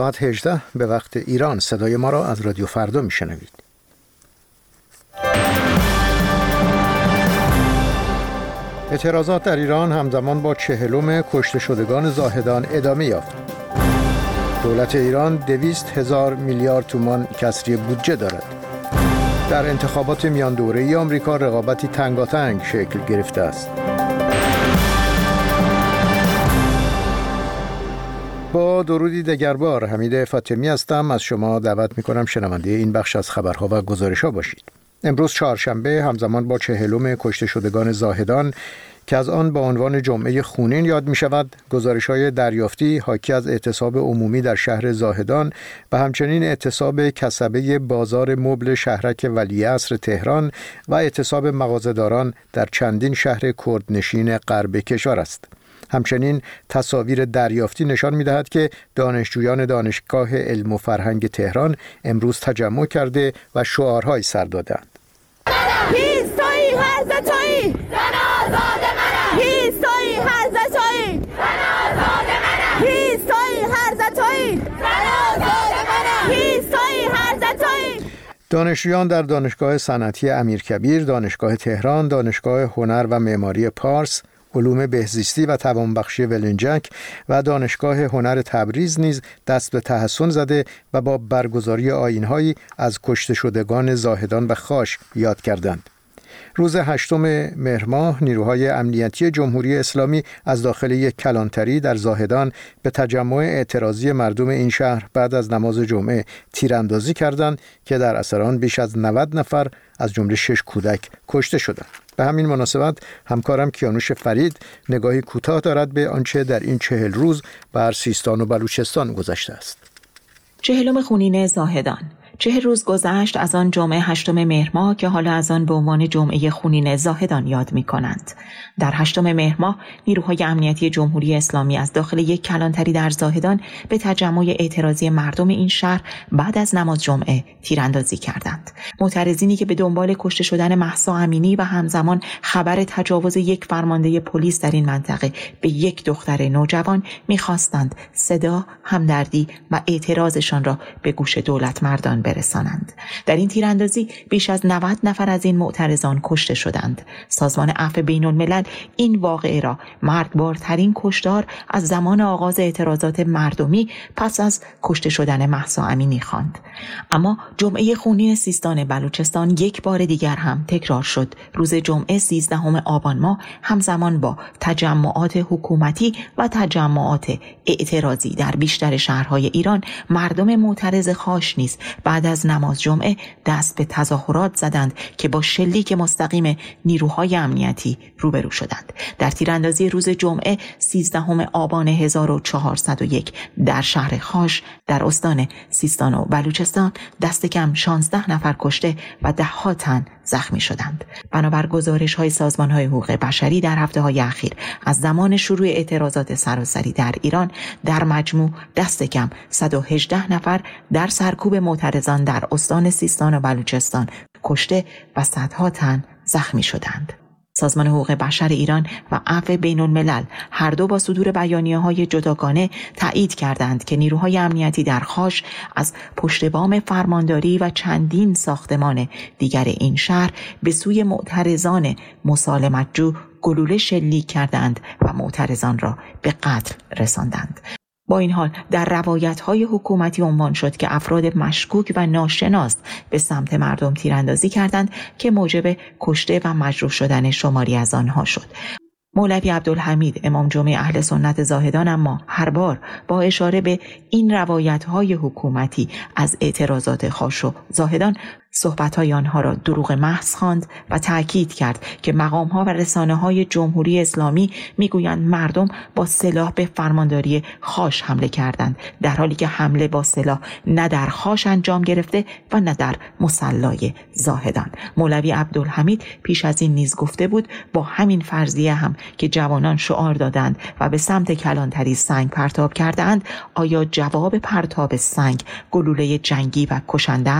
ساعت 18 به وقت ایران. صدای ما را از رادیو فردا میشنوید. اعتراضات در ایران همزمان با 40 کشته شدگان زاهدان ادامه یافت. دولت ایران 200,000 میلیارد تومان کسری بودجه دارد. در انتخابات میان دوره‌ای آمریکا رقابتی تنگاتنگ شکل گرفته است. با درودی دگربار، حمید فاطمی هستم. از شما دعوت می‌کنم شنونده این بخش از خبرها و گزارش‌ها باشید. امروز چهارشنبه همزمان با 40 کشته شدگان زاهدان که از آن با عنوان جمعه خونین یاد می شود، گزارش‌های دریافتی حاکی از اعتصاب عمومی در شهر زاهدان و همچنین اعتصاب کسبه بازار مبل شهرک ولیعصر تهران و اعتصاب مغازه‌داران در چندین شهر کردنشین غرب کشور است. همچنین تصاویر دریافتی نشان می‌دهد که دانشجویان دانشگاه علم و فرهنگ تهران امروز تجمع کرده و شعارهای سر دادند. هیستوی هرزتوی زن آزاد منم، هیستوی هرزتوی زن آزاد منم، هیستوی هرزتوی زن آزاد منم، هیستوی هرزتوی. دانشجویان در دانشگاه صنعتی امیرکبیر، دانشگاه تهران، دانشگاه هنر و معماری پارس، علوم بهزیستی و توانبخشی ولنجک و دانشگاه هنر تبریز نیز دست به تحسن زده و با برگزاری آیین‌هایی از کشته شدگان زاهدان و خاش یاد کردند. روز 8 مهر ماه نیروهای امنیتی جمهوری اسلامی از داخل یک کلانتری در زاهدان به تجمع اعتراضی مردم این شهر بعد از نماز جمعه تیراندازی کردند که در اثر آن بیش از 90 نفر از جمله 6 کودک کشته شدند. به همین مناسبت همکارم کیانوش فرید نگاهی کوتاه دارد به آنچه در این 40 روز بر سیستان و بلوچستان گذشته است. 40 خونین زاهدان. 40 روز گذشت از آن جمعه 8 مهر ماه که حالا از آن به عنوان جمعه خونین زاهدان یاد می کنند. در 8 مهر ماه نیروهای امنیتی جمهوری اسلامی از داخل یک کلانتری در زاهدان به تجمع اعتراضی مردم این شهر بعد از نماز جمعه تیراندازی کردند. معترضینی که به دنبال کشته شدن مهسا امینی و همزمان خبر تجاوز یک فرمانده پلیس در این منطقه به یک دختر نوجوان می‌خواستند صدا، همدردی و اعتراضشان را به گوش دولت مردان برسانند. در این تیراندازی بیش از 90 نفر از این معترضان کشته شدند. سازمان عفو بین‌الملل این واقعه را مرگبارترین کشتار از زمان آغاز اعتراضات مردمی پس از کشته شدن مهسا امینی خواند. اما جمعه خونین سیستان بلوچستان یک بار دیگر هم تکرار شد. روز جمعه 13 آبان ماه همزمان با تجمعات حکومتی و تجمعات اعتراضی در بیشتر شهرهای ایران، مردم معترض خاش نیز بعد از نماز جمعه دست به تظاهرات زدند که با شلیک مستقیم نیروهای امنیتی روبرو شدند. در تیراندازی روز جمعه 13 آبان 1401 در شهر خاش در استان سیستان و بلوچستان دست کم 16 نفر کشته و 10 تن زخمی شدند. بنابر گزارش‌های سازمان‌های حقوق بشری در هفته‌های اخیر از زمان شروع اعتراضات سراسری در ایران در مجموع دست کم 118 نفر در سرکوب معترضان در استان سیستان و بلوچستان کشته و 100 تن زخمی شدند. سازمان حقوق بشر ایران و عفو بین‌الملل هر دو با صدور بیانیه‌های جداگانه تایید کردند که نیروهای امنیتی در خاش از پشت بام فرمانداری و چندین ساختمان دیگر این شهر به سوی معترضان مسالمت‌جو گلوله شلیک کردند و معترضان را به قتل رساندند. با این حال در روایت‌های حکومتی عنوان شد که افراد مشکوک و ناشناس به سمت مردم تیراندازی کردند که موجب کشته و مجروح شدن شماری از آنها شد. مولوی عبدالحمید امام جمعه اهل سنت زاهدان اما هر بار با اشاره به این روایت‌های حکومتی از اعتراضات خاش و زاهدان صحبت‌های آنها را دروغ محض خواند و تأکید کرد که مقام‌ها و رسانه‌های جمهوری اسلامی می‌گویند مردم با سلاح به فرمانداری خاش حمله کردند، در حالی که حمله با سلاح نه در خاش انجام گرفته و نه در مصلای زاهدان. مولوی عبدالحمید پیش از این نیز گفته بود با همین فرضیه هم که جوانان شعار دادند و به سمت کلانتری سنگ پرتاب کردند، آیا جواب پرتاب سنگ گلوله جنگی و کشنده است؟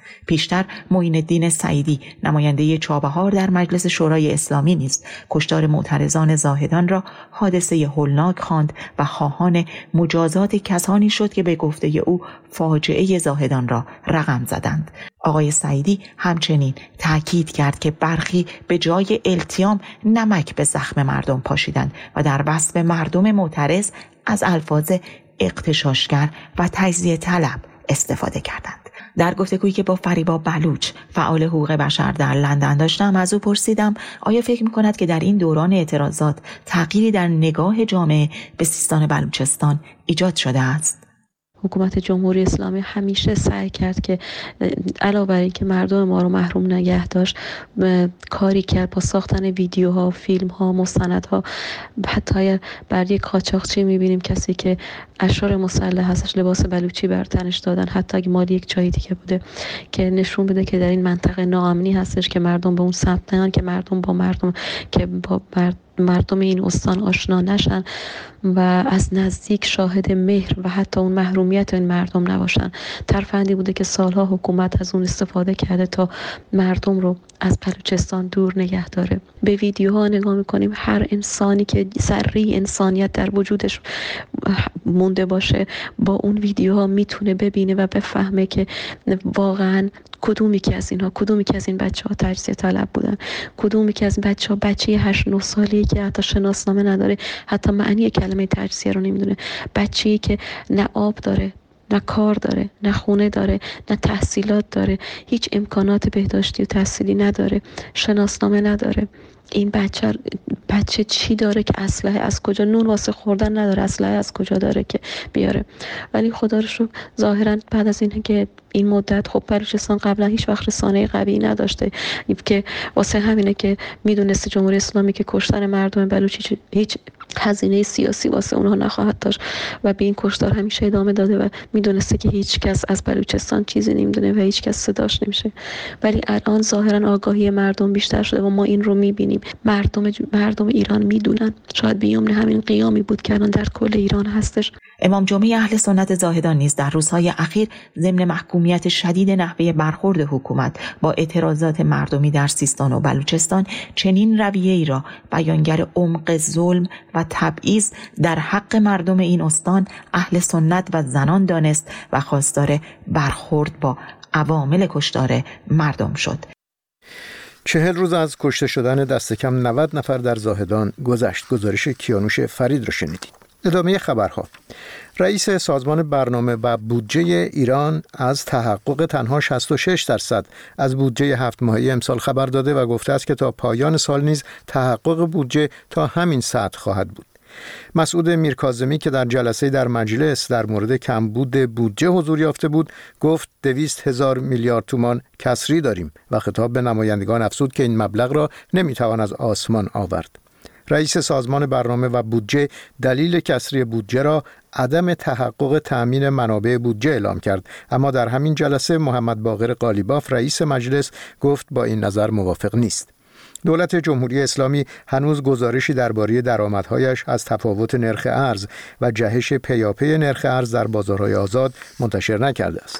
پیشتر معین الدین سعیدی نماینده چابهار در مجلس شورای اسلامی نیز کشتار معترضان زاهدان را حادثه هولناک خواند و خواهان مجازات کسانی شد که به گفته او فاجعه زاهدان را رقم زدند. آقای سعیدی همچنین تاکید کرد که برخی به جای التیام نمک به زخم مردم پاشیدند و در وصف مردم معترض از الفاظ اغتشاشگر و تجزیه طلب استفاده کردند. در گفتگویی که با فریبا بلوچ فعال حقوق بشر در لندن داشتم از او پرسیدم آیا فکر می‌کند که در این دوران اعتراضات تغییری در نگاه جامعه به سیستان بلوچستان ایجاد شده است؟ حکومت جمهوری اسلامی همیشه سعی کرد که علاوه بر اینکه مردم ما رو محروم نگه داشت کاری کرد با ساختن ویدیوها، فیلم‌ها، مستندها. حتی بر یک قاچاقچی می‌بینیم کسی که اشرار مسلح هستش لباس بلوچی بر تنش دادن، حتی اگه مال یک جایی دیگه بوده، که نشون بده که در این منطقه ناامنی هستش، که مردم به اون سمت نیان، که مردم با مردم این استان آشنا نشن و از نزدیک شاهد مهر و حتی اون محرومیت این مردم نباشن. ترفندی بوده که سالها حکومت از اون استفاده کرده تا مردم رو از بلوچستان دور نگه داره. به ویدیوها نگاه میکنیم، هر انسانی که ذره انسانیت در وجودش مونده باشه با اون ویدیوها میتونه ببینه و بفهمه که واقعا کدومی که از این بچه‌ها تجزیه طلب بودن، کدومی که از بچه‌ها بچه 8-9 ساله‌ای که حتی شناسنامه نداره، حتی معنی کلمه تجزیه رو نمیدونه، بچه‌ای که نه آب داره، نه کار داره، نه خونه داره، نه تحصیلات داره، هیچ امکانات بهداشتی و تحصیلی نداره، شناسنامه نداره. این بچه چی داره که اسلحه از کجا، نون واسه خوردن نداره، اسلحه از کجا داره که بیاره؟ ولی خدا رو شکر ظاهرا بعد از اینه که این مدت خب بلوچستان قبلا هیچ وقت رسانه قوی نداشته که واسه همینه که میدونسته جمهوری اسلامی که کشتن مردم بلوچی هیچ هزینه سیاسی واسه اونها نخواهد داشت و به این کشتار همیشه ادامه داده و میدونسته که هیچ کس از بلوچستان چیزی نمیدونه و هیچ کس صداش نمیشه. ولی الان ظاهرا آگاهی مردم بیشتر شده و ما این رو میبینیم. مردم ایران میدونن. شاید بیامن همین قیامی بود که الان در کل ایران هستش. امام جمعه اهل سنت زاهدان نیز در روزهای اخیر ضمن محکومیت شدید نحوه برخورد حکومت با اعتراضات مردمی در سیستان و بلوچستان چنین رویه‌ای را بیانگر عمق ظلم و تبعیض در حق مردم این استان اهل سنت و زنان دانست و خواستار برخورد با عوامل کشتار مردم شد. 40 روز از کشته شدن دست کم 90 نفر در زاهدان گذشت. گزارش کیانوش فرید را شنیدید. ادامه خبرها. رئیس سازمان برنامه و بودجه ایران از تحقق تنها 66% از بودجه 7 ماهه امسال خبر داده و گفته است که تا پایان سال نیز تحقق بودجه تا همین سطح خواهد بود. مسعود میرکاظمی که در جلسه در مجلس در مورد کمبود بودجه حضور یافته بود گفت 200,000 میلیارد تومان کسری داریم و خطاب به نمایندگان افزود که این مبلغ را نمیتوان از آسمان آورد. رئیس سازمان برنامه و بودجه دلیل کسری بودجه را عدم تحقق تأمین منابع بودجه اعلام کرد، اما در همین جلسه محمد باقر قالیباف رئیس مجلس گفت با این نظر موافق نیست. دولت جمهوری اسلامی هنوز گزارشی درباره درآمدهایش از تفاوت نرخ ارز و جهش پیاپی نرخ ارز در بازارهای آزاد منتشر نکرده است.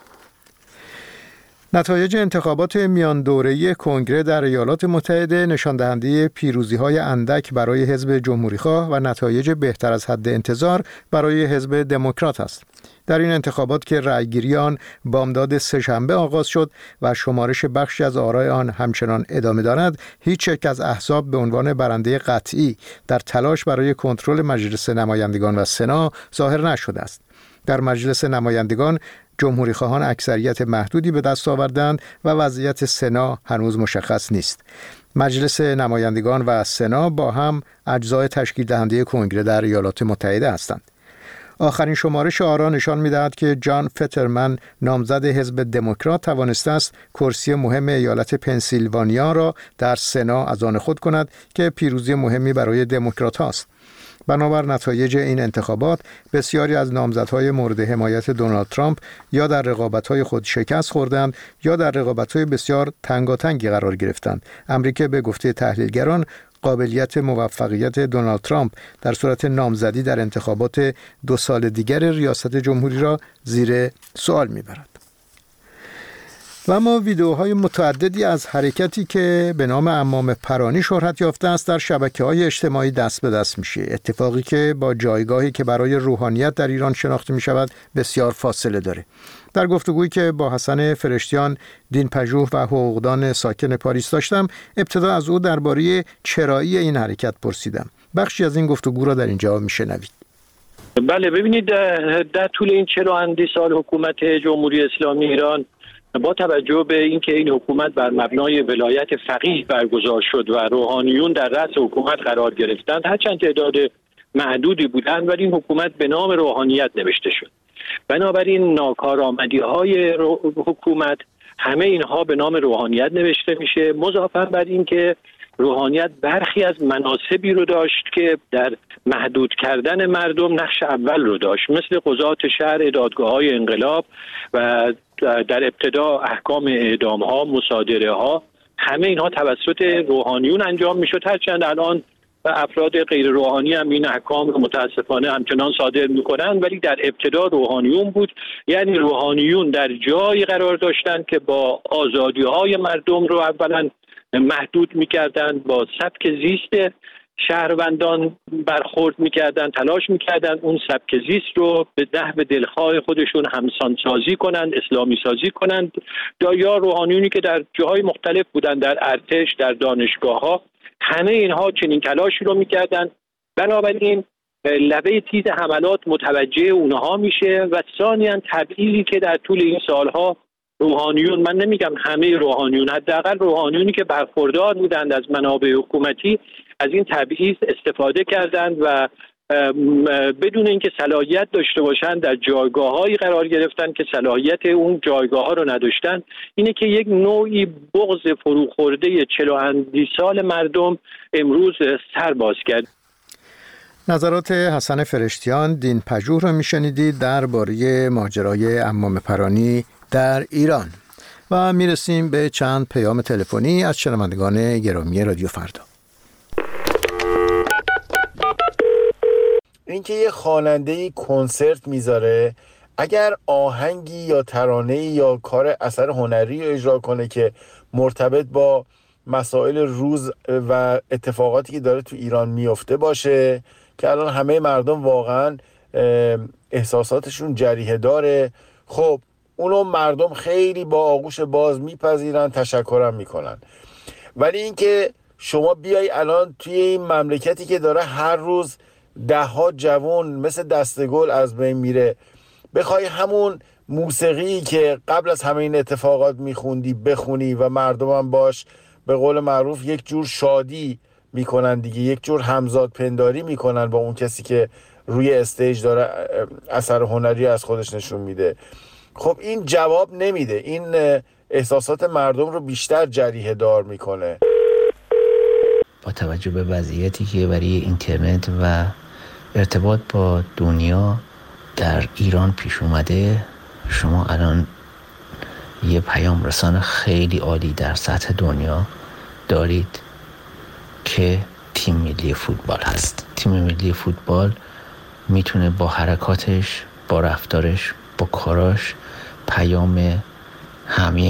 نتایج انتخابات میان دوره‌ای کنگره در ایالات متحده نشان دهنده پیروزی‌های اندک برای حزب جمهوری‌خواه و نتایج بهتر از حد انتظار برای حزب دموکرات است. در این انتخابات که رأیگیری آن بامداد سه‌شنبه آغاز شد و شمارش بخشی از آرای آن همچنان ادامه دارد، هیچ یک از احزاب به عنوان برنده قطعی در تلاش برای کنترل مجلس نمایندگان و سنا ظاهر نشده است. در مجلس نمایندگان جمهوری خواهان اکثریت محدودی به دست آوردند و وضعیت سنا هنوز مشخص نیست. مجلس نمایندگان و سنا با هم اجزای تشکیل دهنده کنگره در ایالات متحده هستند. آخرین شمارش آرا نشان می‌دهد که جان فترمن نامزد حزب دموکرات توانسته است کرسی مهم ایالت پنسیلوانیا را در سنا از آن خود کند که پیروزی مهمی برای دموکرات است. بنابر نتایج این انتخابات بسیاری از نامزدهای مورد حمایت دونالد ترامپ یا در رقابت‌های خود شکست خوردند یا در رقابت‌های بسیار تنگاتنگی قرار گرفتند. امریکا به گفته تحلیلگران قابلیت موفقیت دونالد ترامپ در صورت نامزدی در انتخابات 2 سال دیگر ریاست جمهوری را زیر سوال می‌برد. و اما ویدیوهای متعددی از حرکتی که به نام عمام پرانی شهرت یافته است در شبکه‌های اجتماعی دست به دست میشه. اتفاقی که با جایگاهی که برای روحانیت در ایران شناخته میشود بسیار فاصله داره. در گفتگویی که با حسن فرشتیان دینپژوه و حقوقدان ساکن پاریس داشتم، ابتدا از او درباره چرایی این حرکت پرسیدم. بخشی از این گفتگو را در اینجا میشنوید. بله، ببینید در طول این 40 سال حکومت جمهوری اسلامی ایران، با توجه به اینکه این حکومت بر مبنای ولایت فقیه برگزار شد و روحانیون در رأس حکومت قرار گرفتند، هرچند تعداد معدودی بودند ولی این حکومت به نام روحانیت نوشته شد. بنابراین ناکارآمدی‌های حکومت همه اینها به نام روحانیت نوشته میشه، مضافاً بر این که روحانیت برخی از مناصبی رو داشت که در محدود کردن مردم نقش اول رو داشت، مثل قضات شهر، دادگاه‌های انقلاب و در ابتدا احکام اعدام‌ها، مصادره‌ها، همه اینها توسط روحانیون انجام میشد. هرچند الان افراد غیر روحانی هم این احکام رو متاسفانه همچنان صادر میکنن، ولی در ابتدا روحانیون بود. یعنی روحانیون در جایی قرار داشتن که با آزادی‌های مردم رو اولا محدود میکردن، با سبک زیست شهروندان برخورد میکردن، تلاش میکردن اون سبک زیست رو به نحو دلخواه خودشون همسان سازی کنند، اسلامی سازی کنند. یا روحانیونی که در جاهای مختلف بودن، در ارتش، در دانشگاه‌ها، همه اینها چنین تلاشی رو میکردن. بنابراین لبه تیز حملات متوجه اونها میشه و ثانیاً تبعیضی که در طول این سالها روحانیون، من نمیگم همه روحانیون، حداقل روحانیونی که برخوردار بودند از منابع حکومتی، از این تبعیض استفاده کردند و بدون اینکه صلاحیت داشته باشند در جایگاه‌هایی قرار گرفتن که صلاحیت اون جایگاه‌ها رو نداشتن. اینه که یک نوعی بغض فروخورده 40 سال مردم امروز سر باز کرد. نظرات حسن فرشتیان دینپژوه رو میشنیدید درباره ماجرای عمام پرانی در ایران. و میرسیم به چند پیام تلفنی از شنوندگان گرامی رادیو فردا. اینکه یه خواننده‌ای کنسرت میذاره، اگر آهنگی یا ترانه‌ای یا کار اثر هنری رو اجرا کنه که مرتبط با مسائل روز و اتفاقاتی که داره تو ایران میفته باشه که الان همه مردم واقعا احساساتشون جریحه داره، خب اونو مردم خیلی با آغوش باز میپذیرن، تشکرم میکنن. ولی اینکه شما بیای الان توی این مملکتی که داره هر روز 10 جوان مثل دستگل از بین میره، بخوای همون موسیقی که قبل از همه این اتفاقات میخوندی بخونی و مردم هم باش به قول معروف یک جور شادی میکنن دیگه، یک جور همزاد پنداری میکنن با اون کسی که روی استیج داره اثر هنری از خودش نشون میده، خب این جواب نمیده، این احساسات مردم رو بیشتر جریحه دار میکنه. با توجه به وضعیتی که برای اینترنت و ارتباط با دنیا در ایران پیش اومده، شما الان یه پیام رسان خیلی عالی در سطح دنیا دارید که تیم ملی فوتبال هست. تیم ملی فوتبال میتونه با حرکاتش، با رفتارش، با کاراش پیام همه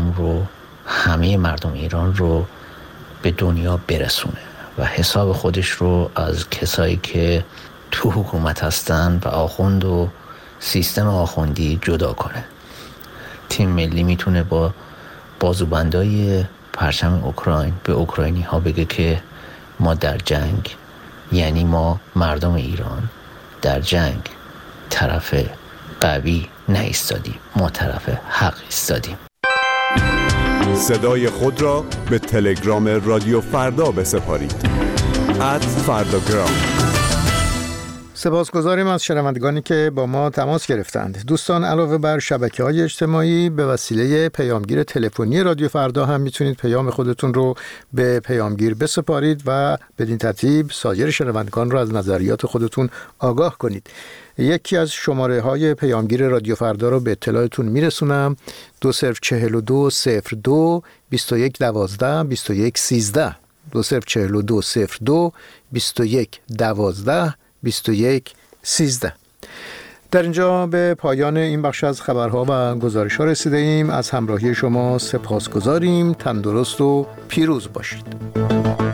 مردم ایران رو به دنیا برسونه و حساب خودش رو از کسایی که تو حکومت هستن و آخوند و سیستم آخوندی جدا کنه. تیم ملی میتونه با بازوبندای پرچم اوکراین به اوکراینی ها بگه که ما در جنگ، یعنی ما مردم ایران در جنگ طرف قوی نایستادیم، ما طرف حق ایستادیم. صدای خود را به تلگرام رادیو فردا بسپارید. @فرداگرام. سپاسگزاریم از شنوندگانی که با ما تماس گرفتند. دوستان، علاوه بر شبکه‌های اجتماعی به وسیله پیامگیر تلفنی رادیو فردا هم میتونید پیام خودتون رو به پیامگیر بسپارید و بدین ترتیب سایر شنوندگان رو از نظریات خودتون آگاه کنید. یکی از شماره‌های پیامگیر رادیو فردا رو به اطلاعتون میرسونم: 2042 02 21 12 21 13 2042 02 21 12 21 13. در اینجا به پایان این بخش از خبرها و گزارش‌ها رسیده ایم. از همراهی شما سپاسگزاریم. تندرست و پیروز باشید.